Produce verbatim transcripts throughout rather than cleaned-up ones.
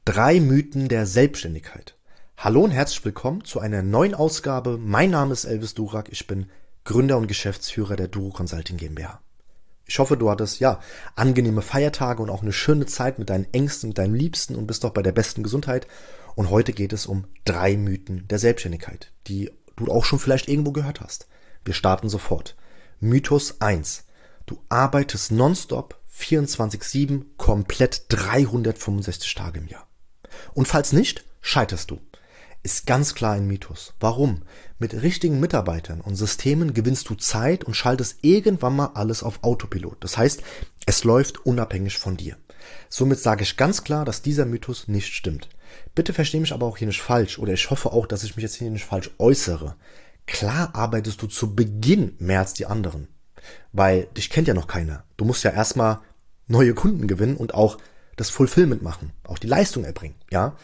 Drei Mythen der Selbstständigkeit. Hallo und herzlich willkommen zu einer neuen Ausgabe. Mein Name ist Elvis Durak, ich bin Gründer und Geschäftsführer der Duro Consulting GmbH. Ich hoffe, du hattest ja angenehme Feiertage und auch eine schöne Zeit mit deinen Ängsten, mit deinem Liebsten und bist doch bei der besten Gesundheit. Und heute geht es um drei Mythen der Selbstständigkeit, die du auch schon vielleicht irgendwo gehört hast. Wir starten sofort. Mythos eins. Du arbeitest nonstop vierundzwanzig sieben, komplett dreihundertfünfundsechzig Tage im Jahr. Und falls nicht, scheiterst du. Ist ganz klar ein Mythos. Warum? Mit richtigen Mitarbeitern und Systemen gewinnst du Zeit und schaltest irgendwann mal alles auf Autopilot. Das heißt, es läuft unabhängig von dir. Somit sage ich ganz klar, dass dieser Mythos nicht stimmt. Bitte verstehe mich aber auch hier nicht falsch oder ich hoffe auch, dass ich mich jetzt hier nicht falsch äußere. Klar arbeitest du zu Beginn mehr als die anderen, weil dich kennt ja noch keiner. Du musst ja erstmal neue Kunden gewinnen und auch das Fulfillment machen, auch die Leistung erbringen, ja.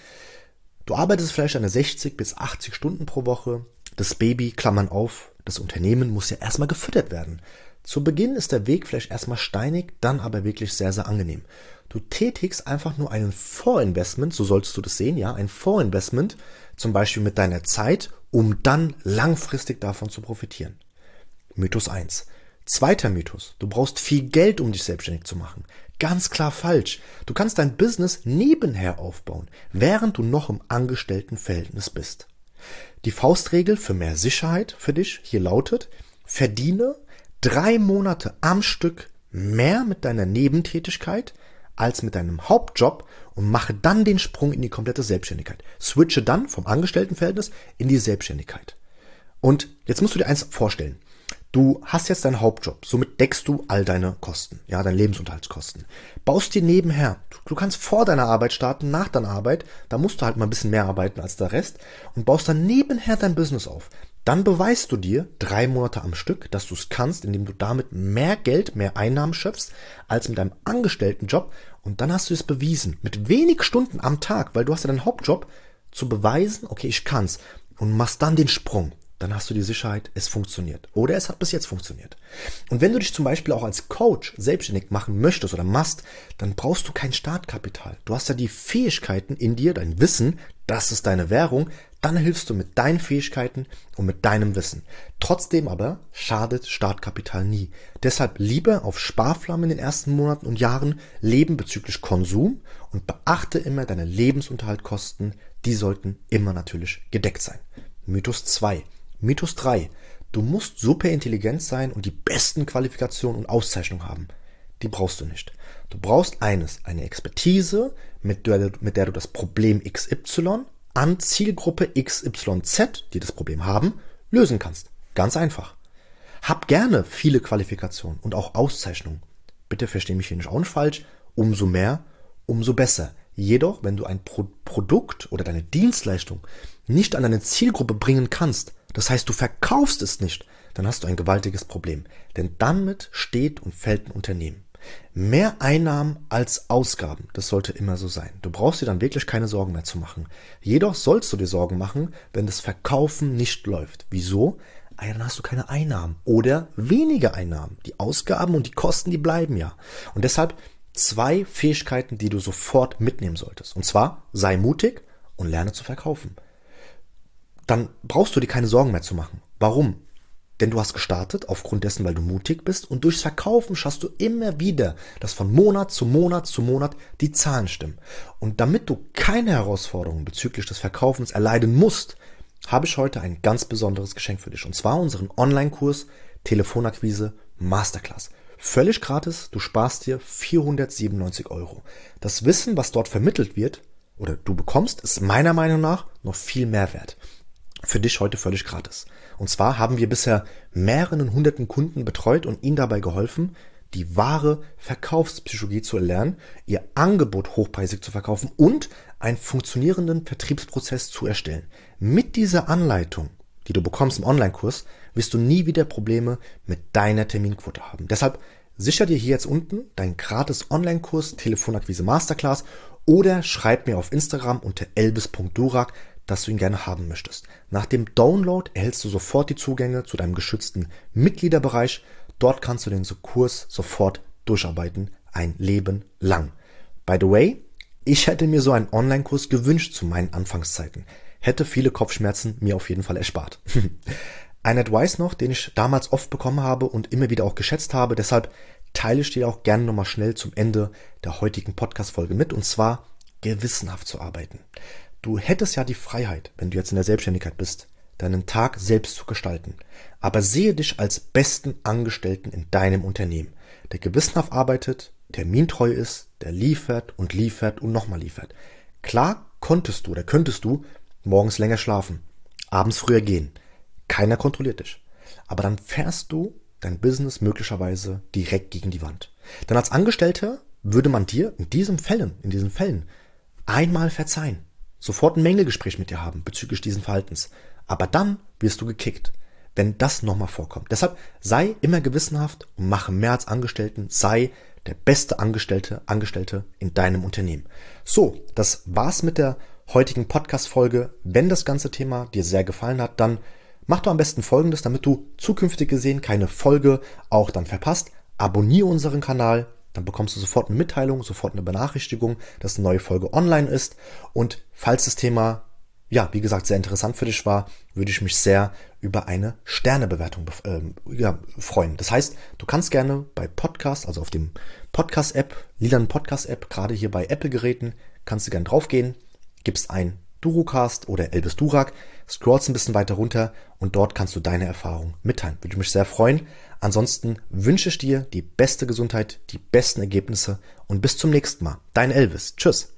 Du arbeitest vielleicht eine sechzig bis achtzig Stunden pro Woche. Das Baby, Klammern auf, das Unternehmen muss ja erstmal gefüttert werden. Zu Beginn ist der Weg vielleicht erstmal steinig, dann aber wirklich sehr, sehr angenehm. Du tätigst einfach nur einen Vorinvestment, so solltest du das sehen, ja, ein Vorinvestment, zum Beispiel mit deiner Zeit, um dann langfristig davon zu profitieren. Mythos eins. Zweiter Mythos. Du brauchst viel Geld, um dich selbstständig zu machen. Ganz klar falsch. Du kannst dein Business nebenher aufbauen, während du noch im Angestelltenverhältnis bist. Die Faustregel für mehr Sicherheit für dich hier lautet: Verdiene drei Monate am Stück mehr mit deiner Nebentätigkeit als mit deinem Hauptjob und mache dann den Sprung in die komplette Selbstständigkeit. Switche dann vom Angestelltenverhältnis in die Selbstständigkeit. Und jetzt musst du dir eins vorstellen. Du hast jetzt deinen Hauptjob, somit deckst du all deine Kosten, ja, deine Lebensunterhaltskosten. Baust dir nebenher, du, du kannst vor deiner Arbeit starten, nach deiner Arbeit, da musst du halt mal ein bisschen mehr arbeiten als der Rest und baust dann nebenher dein Business auf. Dann beweist du dir drei Monate am Stück, dass du es kannst, indem du damit mehr Geld, mehr Einnahmen schöpfst, als mit deinem Angestelltenjob. Und dann hast du es bewiesen, mit wenig Stunden am Tag, weil du hast ja deinen Hauptjob, zu beweisen, okay, ich kann's. Und machst dann den Sprung. Dann hast du die Sicherheit, es funktioniert. Oder es hat bis jetzt funktioniert. Und wenn du dich zum Beispiel auch als Coach selbstständig machen möchtest oder machst, dann brauchst du kein Startkapital. Du hast ja die Fähigkeiten in dir, dein Wissen, das ist deine Währung. Dann hilfst du mit deinen Fähigkeiten und mit deinem Wissen. Trotzdem aber schadet Startkapital nie. Deshalb lieber auf Sparflamme in den ersten Monaten und Jahren leben bezüglich Konsum und beachte immer deine Lebensunterhaltskosten. Die sollten immer natürlich gedeckt sein. Mythos zwei. Mythos drei. Du musst super intelligent sein und die besten Qualifikationen und Auszeichnungen haben. Die brauchst du nicht. Du brauchst eines, eine Expertise, mit der, mit der du das Problem X Y an Zielgruppe X Y Z, die das Problem haben, lösen kannst. Ganz einfach. Hab gerne viele Qualifikationen und auch Auszeichnungen. Bitte versteh mich hier nicht auch nicht falsch. Umso mehr, umso besser. Jedoch, wenn du ein Pro- Produkt oder deine Dienstleistung nicht an deine Zielgruppe bringen kannst, das heißt, du verkaufst es nicht, dann hast du ein gewaltiges Problem. Denn damit steht und fällt ein Unternehmen. Mehr Einnahmen als Ausgaben, das sollte immer so sein. Du brauchst dir dann wirklich keine Sorgen mehr zu machen. Jedoch sollst du dir Sorgen machen, wenn das Verkaufen nicht läuft. Wieso? Ah ja, dann hast du keine Einnahmen oder weniger Einnahmen. Die Ausgaben und die Kosten, die bleiben ja. Und deshalb zwei Fähigkeiten, die du sofort mitnehmen solltest. Und zwar, sei mutig und lerne zu verkaufen. Dann brauchst du dir keine Sorgen mehr zu machen. Warum? Denn du hast gestartet aufgrund dessen, weil du mutig bist und durchs Verkaufen schaffst du immer wieder, dass von Monat zu Monat zu Monat die Zahlen stimmen. Und damit du keine Herausforderungen bezüglich des Verkaufens erleiden musst, habe ich heute ein ganz besonderes Geschenk für dich. Und zwar unseren Online-Kurs Telefonakquise Masterclass. Völlig gratis, du sparst dir vierhundertsiebenundneunzig Euro. Das Wissen, was dort vermittelt wird oder du bekommst, ist meiner Meinung nach noch viel mehr wert. Für dich heute völlig gratis. Und zwar haben wir bisher mehreren hunderten Kunden betreut und ihnen dabei geholfen, die wahre Verkaufspsychologie zu erlernen, ihr Angebot hochpreisig zu verkaufen und einen funktionierenden Vertriebsprozess zu erstellen. Mit dieser Anleitung, die du bekommst im Online-Kurs, wirst du nie wieder Probleme mit deiner Terminquote haben. Deshalb sicher dir hier jetzt unten deinen gratis Online-Kurs Telefonakquise Masterclass oder schreib mir auf Instagram unter elvis punkt durak, dass du ihn gerne haben möchtest. Nach dem Download erhältst du sofort die Zugänge zu deinem geschützten Mitgliederbereich. Dort kannst du den Kurs sofort durcharbeiten, ein Leben lang. By the way, Ich hätte mir so einen Online-Kurs gewünscht zu meinen Anfangszeiten. Hätte viele Kopfschmerzen mir auf jeden Fall erspart. Ein Advice noch, den ich damals oft bekommen habe und immer wieder auch geschätzt habe, deshalb teile ich dir auch gerne nochmal schnell zum Ende der heutigen Podcast-Folge mit, und zwar gewissenhaft zu arbeiten. Du hättest ja die Freiheit, wenn du jetzt in der Selbstständigkeit bist, deinen Tag selbst zu gestalten. Aber sehe dich als besten Angestellten in deinem Unternehmen, der gewissenhaft arbeitet, termintreu ist, der liefert und liefert und nochmal liefert. Klar konntest du oder könntest du morgens länger schlafen, abends früher gehen. Keiner kontrolliert dich. Aber dann fährst du dein Business möglicherweise direkt gegen die Wand. Denn als Angestellter würde man dir in diesen Fällen, in diesen Fällen einmal verzeihen, sofort ein Mängelgespräch mit dir haben bezüglich diesen Verhaltens. Aber dann wirst du gekickt, wenn das nochmal vorkommt. Deshalb sei immer gewissenhaft und mache mehr als Angestellten, sei der beste Angestellte, Angestellte in deinem Unternehmen. So, das war's mit der heutigen Podcast-Folge. Wenn das ganze Thema dir sehr gefallen hat, dann mach doch am besten Folgendes, damit du zukünftig gesehen keine Folge auch dann verpasst. Abonniere unseren Kanal, dann bekommst du sofort eine Mitteilung, sofort eine Benachrichtigung, dass eine neue Folge online ist. Und falls das Thema, ja, wie gesagt, sehr interessant für dich war, würde ich mich sehr über eine Sternebewertung äh, ja, freuen. Das heißt, du kannst gerne bei Podcast, also auf dem Podcast-App, lilanen Podcast-App, gerade hier bei Apple-Geräten, kannst du gerne draufgehen, gibst ein Durocast oder Elvis Durak, scrollst ein bisschen weiter runter und dort kannst du deine Erfahrung mitteilen. Würde mich sehr freuen. Ansonsten wünsche ich dir die beste Gesundheit, die besten Ergebnisse und bis zum nächsten Mal. Dein Elvis. Tschüss.